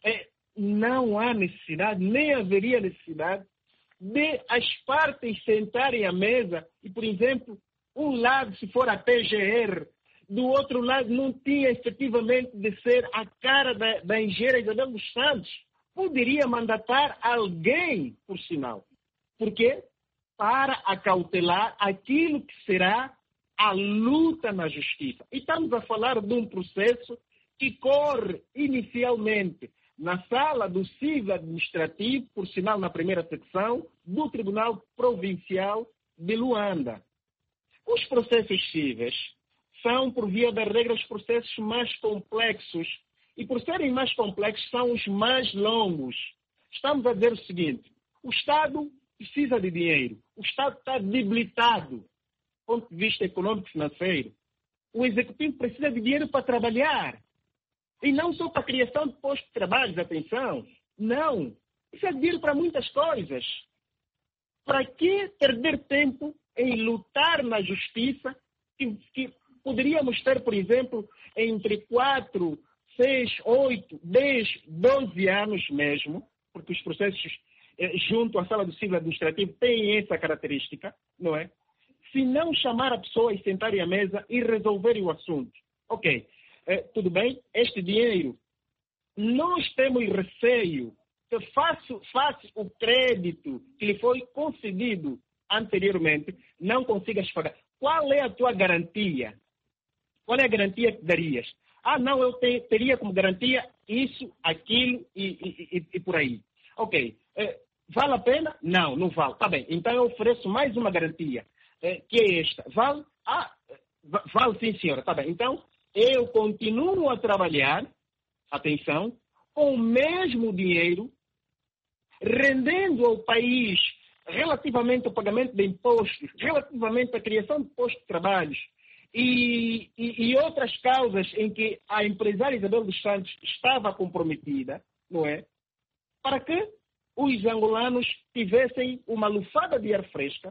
não há necessidade, nem haveria necessidade de as partes sentarem à mesa e, por exemplo, um lado, se for a PGR, do outro lado não tinha efetivamente de ser a cara da engenheira Isabel dos Santos. Poderia mandatar alguém, por sinal. Por quê? Para acautelar aquilo que será a luta na justiça. E estamos a falar de um processo que corre inicialmente na sala do civil administrativo, por sinal na primeira secção, do Tribunal Provincial de Luanda. Os processos cíveis são, por via da regra, os processos mais complexos. E por serem mais complexos, são os mais longos. Estamos a dizer o seguinte: o Estado precisa de dinheiro. O Estado está debilitado do ponto de vista econômico e financeiro. O Executivo precisa de dinheiro para trabalhar. E não só para a criação de postos de trabalho, atenção. Não. Precisa de dinheiro para muitas coisas. Para que perder tempo em lutar na justiça que poderíamos ter, por exemplo, entre 4, 6, 8, 10, 12 anos mesmo, porque os processos junto à sala do civil administrativo têm essa característica, não é? Se não chamar a pessoa e sentarem à mesa e resolverem o assunto. Ok, tudo bem, este dinheiro, nós temos receio que face o crédito que lhe foi concedido anteriormente, não consigas pagar. Qual é a tua garantia? Qual é a garantia que darias? Não, eu teria como garantia isso, aquilo e por aí. Ok. Vale a pena? Não, não vale. Tá bem. Então eu ofereço mais uma garantia, que é esta. Vale? Vale sim, senhora. Tá bem. Então eu continuo a trabalhar, atenção, com o mesmo dinheiro, rendendo ao país relativamente ao pagamento de impostos, relativamente à criação de postos de trabalho, e outras causas em que a empresária Isabel dos Santos estava comprometida, não é? Para que os angolanos tivessem uma lufada de ar fresca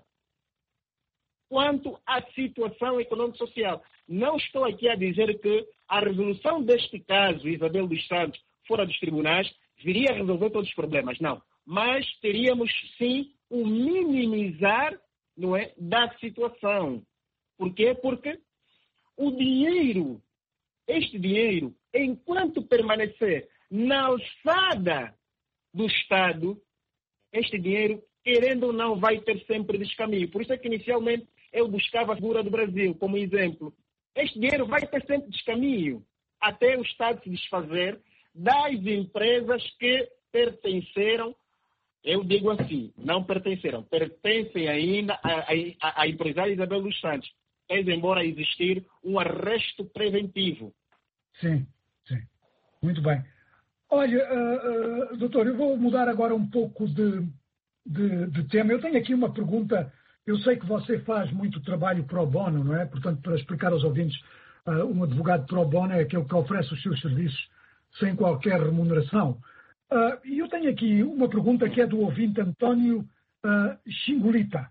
quanto à situação econômico-social. Não estou aqui a dizer que a resolução deste caso, Isabel dos Santos, fora dos tribunais, viria a resolver todos os problemas. Não. Mas teríamos, sim, um minimizar, não é, da situação. Por quê? Porque o dinheiro, este dinheiro, enquanto permanecer na alçada do Estado, este dinheiro, querendo ou não, vai ter sempre descaminho. Por isso é que, inicialmente, eu buscava a figura do Brasil como exemplo. Este dinheiro vai ter sempre descaminho até o Estado se desfazer das empresas que pertenceram, eu digo assim, não pertenceram, pertencem ainda à empresária Isabel dos Santos, embora existir um arresto preventivo. Sim, sim. Muito bem. Olha, doutor, eu vou mudar agora um pouco de tema. Eu tenho aqui uma pergunta. Eu sei que você faz muito trabalho pro bono, não é? Portanto, para explicar aos ouvintes, um advogado pro bono é aquele que oferece os seus serviços sem qualquer remuneração. E eu tenho aqui uma pergunta que é do ouvinte António Xingolita.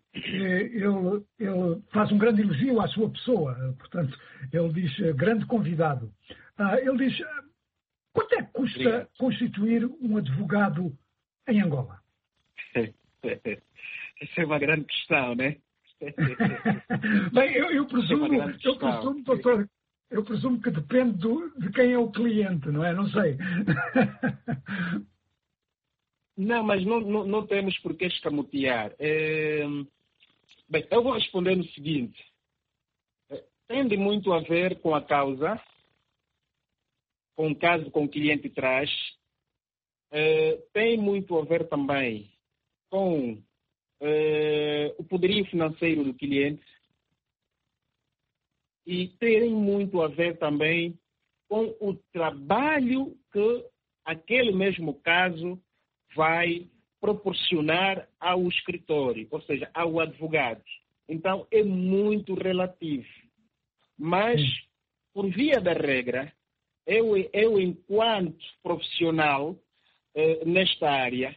Ele faz um grande elogio à sua pessoa, portanto, ele diz grande convidado. Ele diz, quanto é que custa constituir um advogado em Angola? Essa é uma grande questão, né? Bem, eu presumo, doutor, eu presumo que depende de quem é o cliente, não é? Não sei. Não, mas não temos por que escamotear. Bem, eu vou responder no seguinte. Tem muito a ver com a causa, com o caso que o cliente traz. Tem muito a ver também com o poderio financeiro do cliente e tem muito a ver também com o trabalho que aquele mesmo caso vai proporcionar ao escritório, ou seja, ao advogado. Então, é muito relativo. Mas, por via da regra, eu enquanto profissional nesta área,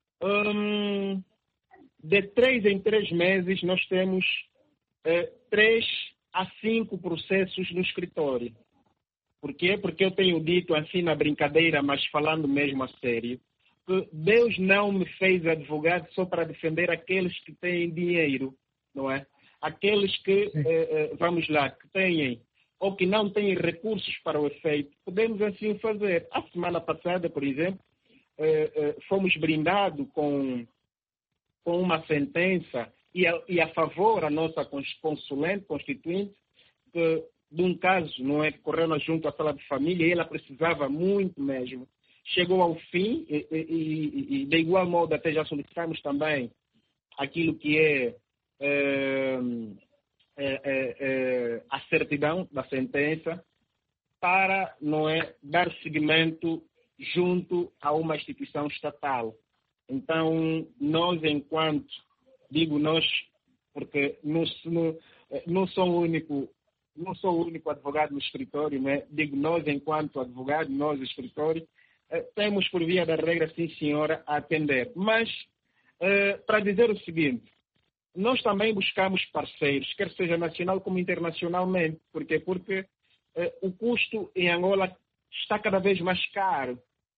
de 3 em 3 meses, nós temos 3 a 5 processos no escritório. Por quê? Porque eu tenho dito assim na brincadeira, mas falando mesmo a sério, que Deus não me fez advogado só para defender aqueles que têm dinheiro, não é? Aqueles que, vamos lá, que têm ou que não têm recursos para o efeito, podemos assim fazer. A semana passada, por exemplo, fomos brindados com uma sentença e a favor a nossa consulente constituinte de um caso, não é, que correu junto à sala de família e ela precisava muito mesmo. Chegou ao fim e de igual modo até já solicitamos também aquilo que é a certidão da sentença para, não é, dar seguimento junto a uma instituição estatal. Então, nós enquanto, digo nós, porque não sou o único advogado no escritório, né? Digo nós enquanto advogado, nós escritório, temos por via da regra, sim senhora, a atender. Mas, para dizer o seguinte, nós também buscamos parceiros, quer seja nacional como internacionalmente. Por quê? Porque o custo em Angola está cada vez mais caro.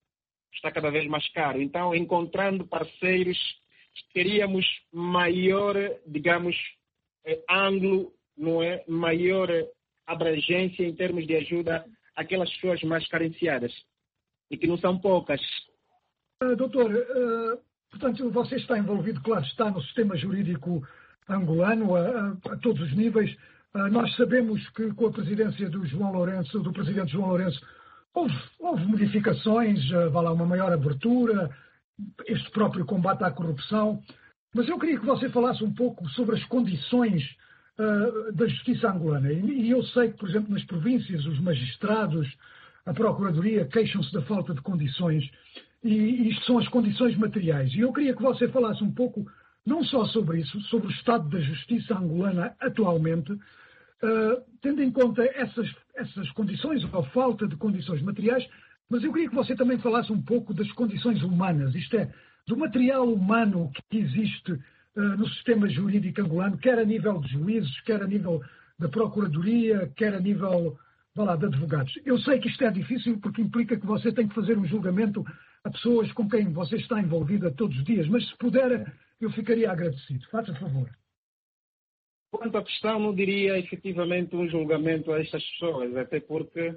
Então, encontrando parceiros, teríamos maior, digamos, ângulo, não é? Maior abrangência em termos de ajuda àquelas pessoas mais carenciadas. E que não são poucas. Doutor, portanto, você está envolvido, claro, está no sistema jurídico angolano a todos os níveis. Nós sabemos que com a presidência do presidente João Lourenço, houve modificações, uma maior abertura, este próprio combate à corrupção. Mas eu queria que você falasse um pouco sobre as condições da justiça angolana. E eu sei que, por exemplo, nas províncias, os magistrados, a Procuradoria queixam-se da falta de condições. E isto são as condições materiais. E eu queria que você falasse um pouco, não só sobre isso, sobre o estado da justiça angolana atualmente, tendo em conta essas condições, ou a falta de condições materiais, mas eu queria que você também falasse um pouco das condições humanas, isto é, do material humano que existe no sistema jurídico angolano, quer a nível de juízes, quer a nível da Procuradoria, quer a nível, de advogados. Eu sei que isto é difícil porque implica que você tem que fazer um julgamento a pessoas com quem você está envolvida todos os dias, mas se puder, eu ficaria agradecido. Faça favor. Quanto à questão, não diria efetivamente um julgamento a estas pessoas, até porque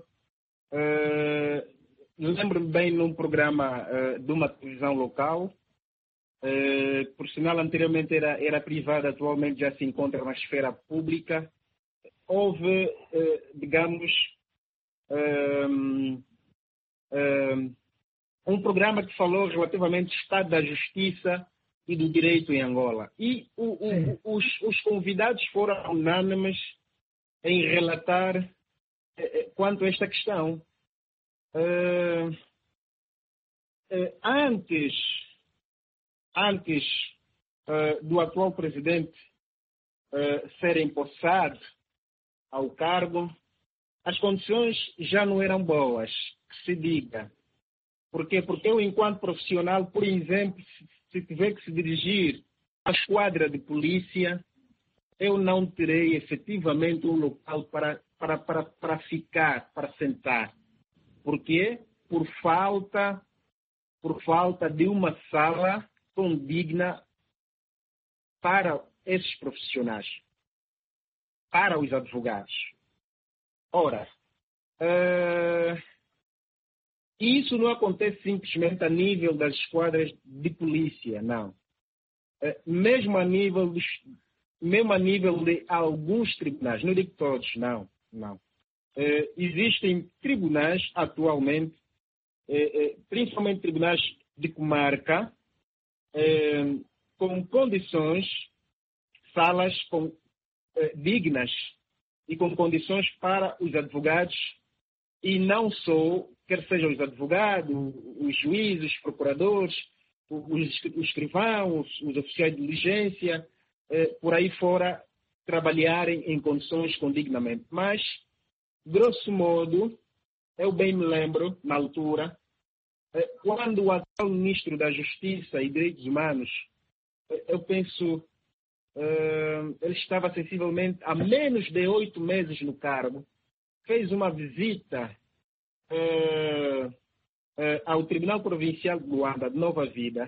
lembro-me bem num programa de uma televisão local, por sinal anteriormente era privada, atualmente já se encontra na esfera pública. Houve, digamos, um programa que falou relativamente do estado da justiça e do direito em Angola. E os convidados foram unânimes em relatar quanto a esta questão. Antes do atual presidente ser empossado ao cargo, as condições já não eram boas, que se diga. Por quê? Porque eu, enquanto profissional, por exemplo, se tiver que se dirigir à esquadra de polícia, eu não terei efetivamente um local para ficar, para sentar. Por quê? Por falta de uma sala condigna para esses profissionais, para os advogados. Ora, isso não acontece simplesmente a nível das esquadras de polícia, não. Mesmo a nível de alguns tribunais, não digo todos, não. Existem tribunais atualmente, principalmente tribunais de comarca, com condições, salas dignas e com condições para os advogados, e não só, quer sejam os advogados, os juízes, os procuradores, os escrivãos, os oficiais de diligência, por aí fora, trabalharem em condições condignamente. Mas, grosso modo, eu bem me lembro, na altura, quando o atual ministro da Justiça e Direitos Humanos, eu penso, ele estava sensivelmente há menos de 8 meses no cargo, fez uma visita ao Tribunal Provincial de Luanda, de Nova Vida,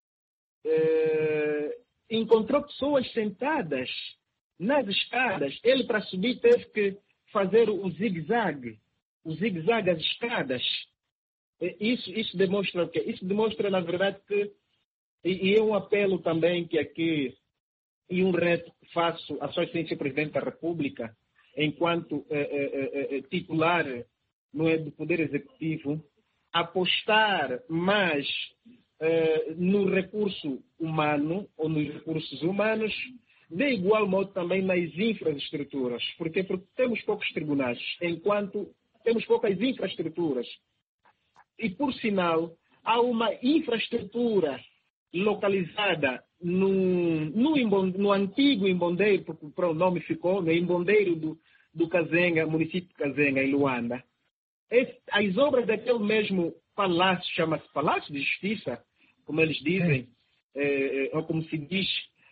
encontrou pessoas sentadas nas escadas. Ele, para subir, teve que fazer o zigue-zague às escadas. Isso demonstra o quê? Isso demonstra, na verdade, que, e é um apelo também que aqui, e um reto que faço à Sua Excelência Presidente da República, enquanto titular do Poder Executivo, apostar mais no recurso humano ou nos recursos humanos, de igual modo também nas infraestruturas. Porque temos poucos tribunais, enquanto temos poucas infraestruturas. E, por sinal, há uma infraestrutura localizada no antigo Imbondeiro, porque o nome ficou, no Imbondeiro do Kazenga, município de Kazenga, em Luanda. As obras daquele mesmo palácio, chama-se Palácio de Justiça, como eles dizem, ou como se diz,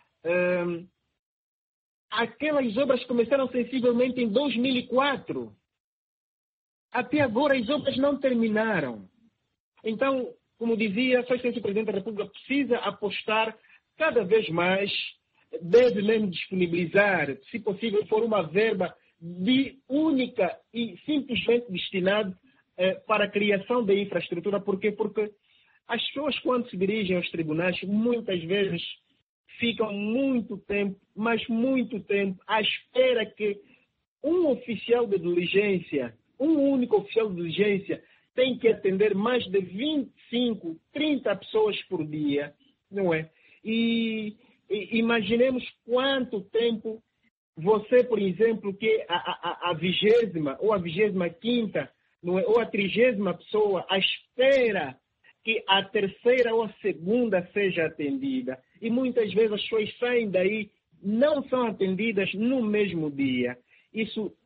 aquelas obras começaram sensivelmente em 2004. Até agora as obras não terminaram. Então, como dizia, a Sua Excelência Presidente da República precisa apostar cada vez mais, deve mesmo disponibilizar, se possível, for uma verba única e simplesmente destinada para a criação de infraestrutura. Por quê? Porque as pessoas, quando se dirigem aos tribunais, muitas vezes ficam muito tempo, mas muito tempo, à espera que um oficial de diligência, um único oficial de diligência, tem que atender mais de 25, 30 pessoas por dia, não é? E imaginemos quanto tempo você, por exemplo, que a 20ª ou a 25ª, não é? Ou a 30ª pessoa, à espera que a 3ª ou a 2ª seja atendida. E muitas vezes as pessoas saem daí, não são atendidas no mesmo dia. Isso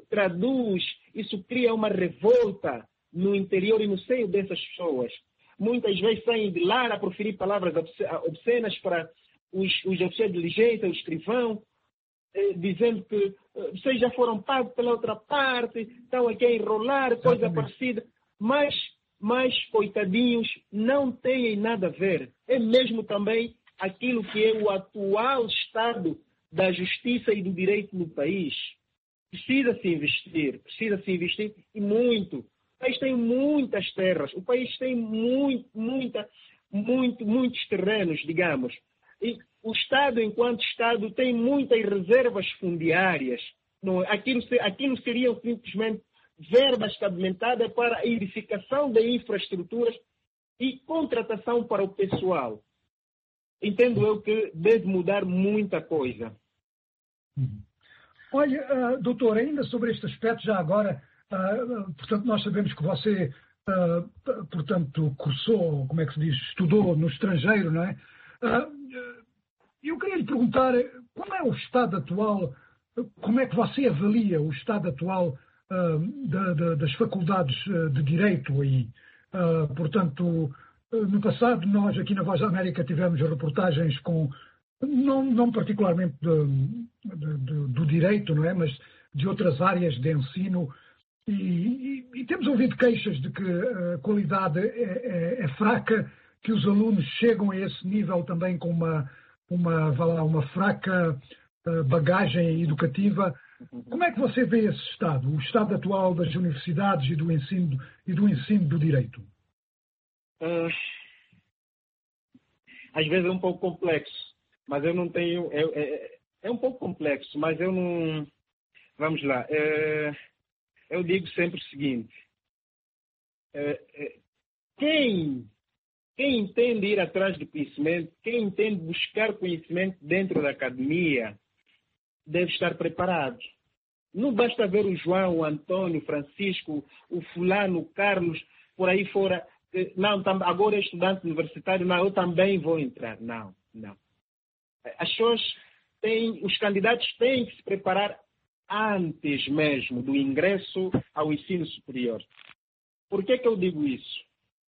cria uma revolta no interior e no seio dessas pessoas. Muitas vezes saem de lá a proferir palavras obscenas para os oficiais de diligência, o escrivão, dizendo que vocês já foram pagos pela outra parte, estão aqui a enrolar, coisa parecida. Mas, coitadinhos, não têm nada a ver. É mesmo também aquilo que é o atual estado da justiça e do direito no país. Precisa-se investir e muito. O país tem muitas terras, o país tem muitos terrenos, digamos. E o Estado, enquanto Estado, tem muitas reservas fundiárias. Não, aquilo seriam simplesmente verbas cabimentadas para a edificação de infraestruturas e contratação para o pessoal. Entendo eu que deve mudar muita coisa. Olha, doutor, ainda sobre este aspecto, já agora, portanto, nós sabemos que você, portanto, cursou, como é que se diz, estudou no estrangeiro, não é? Eu queria lhe perguntar qual é o estado atual, como é que você avalia o estado atual das faculdades de Direito aí? Portanto, no passado, nós aqui na Voz da América tivemos reportagens com, não particularmente do Direito, não é? Mas de outras áreas de ensino, e temos ouvido queixas de que a qualidade é fraca, que os alunos chegam a esse nível também com uma uma fraca bagagem educativa. Como é que você vê esse estado, o estado atual das universidades e do ensino do direito? Às vezes é um pouco complexo, mas eu não tenho... É um pouco complexo, mas eu não... Vamos lá. Eu digo sempre o seguinte. Quem entende ir atrás do conhecimento, quem entende buscar conhecimento dentro da academia, deve estar preparado. Não basta ver o João, o Antônio, o Francisco, o fulano, o Carlos, por aí fora. Não, agora é estudante universitário, não, eu também vou entrar. Não. As pessoas os candidatos têm que se preparar antes mesmo do ingresso ao ensino superior. Por que eu digo isso?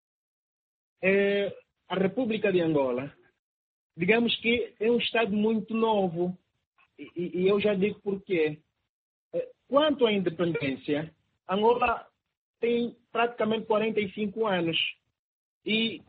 A República de Angola, digamos que é um Estado muito novo. E eu já digo por quê. Quanto à independência, Angola tem praticamente 45 anos. E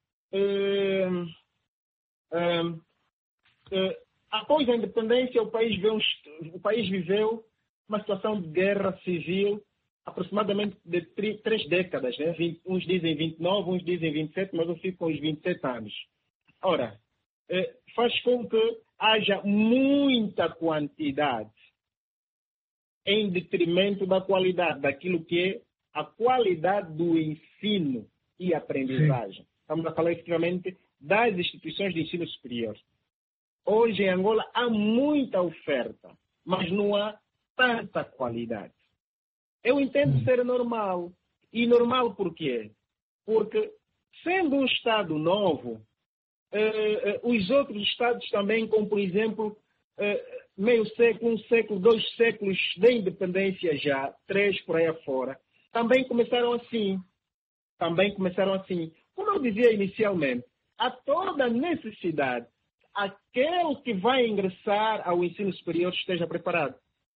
após a independência, o país viveu uma situação de guerra civil aproximadamente de 3 décadas. Né? Uns dizem 29, uns dizem 27, mas eu fico com os 27 anos. Ora, faz com que haja muita quantidade em detrimento da qualidade, daquilo que é a qualidade do ensino e aprendizagem. Sim. Estamos a falar efetivamente das instituições de ensino superior. Hoje em Angola há muita oferta, mas não há tanta qualidade. Eu entendo ser normal. E normal por quê? Porque, sendo um Estado novo, os outros Estados também, como por exemplo, meio século, 1 século, 2 séculos de independência já, 3 por aí afora, também começaram assim. Como eu dizia inicialmente, há toda a necessidade aquele que vai ingressar ao ensino superior esteja preparado.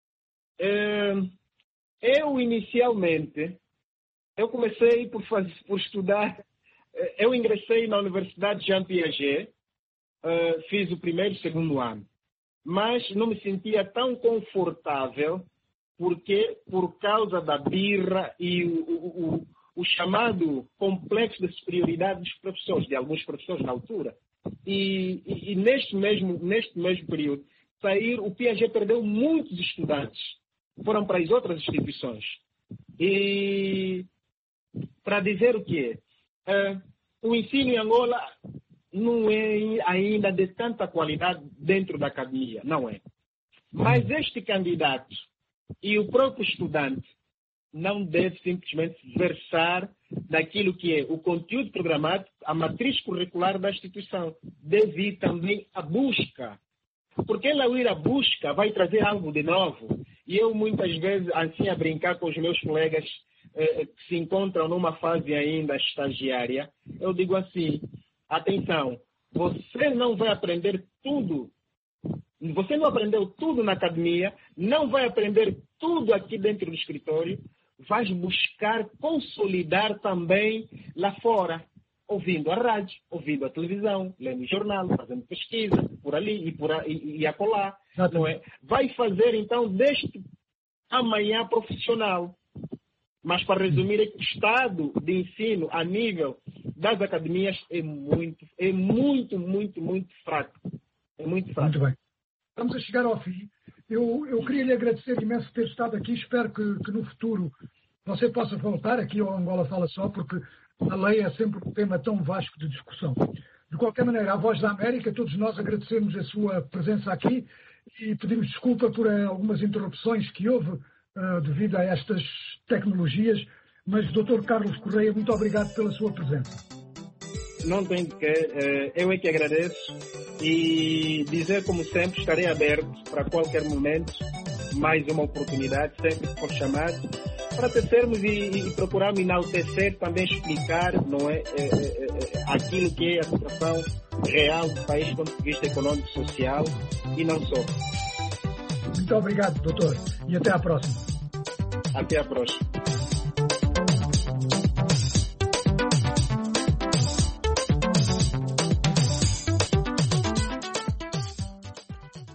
Eu comecei por estudar, eu ingressei na Universidade Jean Piaget, fiz o 1º e 2º ano, mas não me sentia tão confortável por causa da birra e o chamado complexo de superioridade dos professores, de alguns professores na altura. E neste mesmo período, o Piaget perdeu muitos estudantes, foram para as outras instituições. E para dizer o quê? O ensino em Angola não é ainda de tanta qualidade dentro da academia, não é. Mas este candidato e o próprio estudante não deve simplesmente versar daquilo que é o conteúdo programado, a matriz curricular da instituição. Deve ir também à busca. Porque ele, ao ir à busca, vai trazer algo de novo. E eu, muitas vezes, assim, a brincar com os meus colegas que se encontram numa fase ainda estagiária, eu digo assim, atenção, você não vai aprender tudo. Você não aprendeu tudo na academia, não vai aprender tudo aqui dentro do escritório, vai buscar consolidar também lá fora, ouvindo a rádio, ouvindo a televisão, lendo jornal, fazendo pesquisa, por ali e acolá. Não é? Vai fazer, então, deste amanhã profissional. Mas, para resumir, o estado de ensino a nível das academias é muito fraco. É muito fraco. Muito bem. Estamos a chegar ao fim. Eu queria lhe agradecer imenso por ter estado aqui. Espero que no futuro você possa voltar aqui ao Angola Fala Só, porque a lei é sempre um tema tão vasto de discussão. De qualquer maneira, à Voz da América, todos nós agradecemos a sua presença aqui e pedimos desculpa por algumas interrupções que houve devido a estas tecnologias. Mas, Dr. Carlos Correia, muito obrigado pela sua presença. Não tem de que. Eu é que agradeço. E dizer, como sempre, estarei aberto para qualquer momento, mais uma oportunidade, sempre que for chamado, para tecermos e procurarmos enaltecer, também explicar, não é, aquilo que é a situação real do país do ponto de vista econômico e social, e não só. Muito obrigado, doutor, e até à próxima. Até à próxima.